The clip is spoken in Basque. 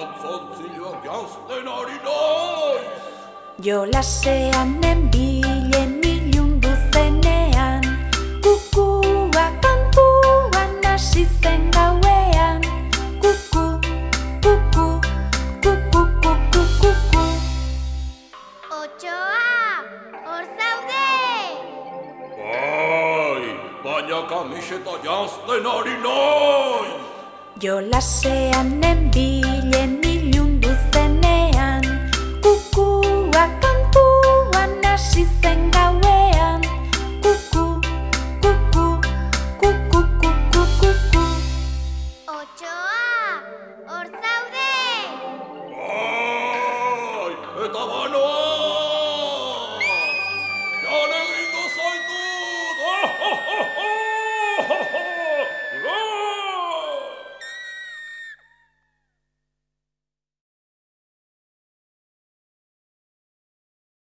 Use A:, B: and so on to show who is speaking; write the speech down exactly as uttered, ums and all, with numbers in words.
A: Antzontzilak janzten ari naiz.
B: Jolasean nenbilen ilundu zenean, kukua kantuan hasi zen gauean. Kuku, kuku, kuku, kuku, kuku.
C: Otsoa, hor zaude!
A: Bai, baina kamiseta janzten ari naiz.
B: Jolasean nenbilen ilundu zenean, kukua kantuan hasi zen gauean. Kuku, kuku, kuku, kuku, kuku.
C: Otsoa, hor zaude!
A: Bai, eta banoa